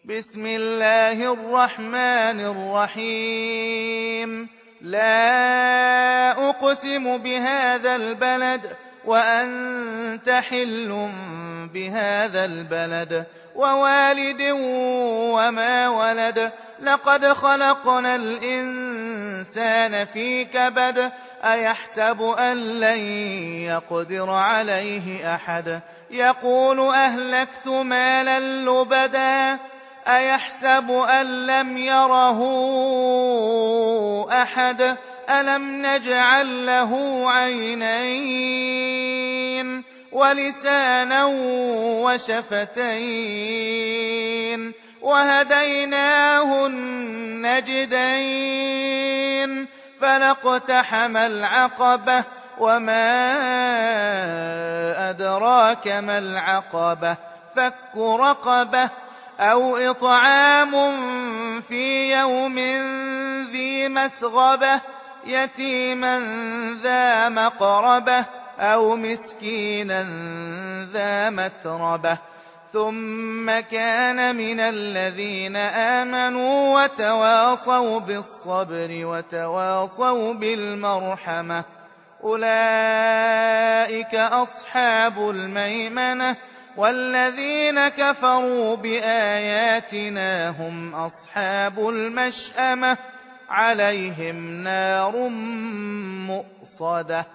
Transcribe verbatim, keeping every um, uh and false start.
بسم الله الرحمن الرحيم لا أقسم بهذا البلد وأنت حل بهذا البلد ووالد وما ولد لقد خلقنا الإنسان في كبد أيحسب أن لن يقدر عليه أحد يقول أهلكت مالا لبدا أيحسب أن لم يره أحد ألم نجعل له عينين ولسانا وشفتين وهديناه النجدين فلاقتحم العقبة وما أدراك ما العقبة فك رقبة أو إطعام في يوم ذي مسغبة يتيما ذا مقربة أو مسكينا ذا متربة ثم كان من الذين آمنوا وتواصوا بالصبر وتواصوا بالمرحمة أولئك أصحاب الميمنة والذين كفروا بآياتنا هم أصحاب المشأمة عليهم نار مؤصدة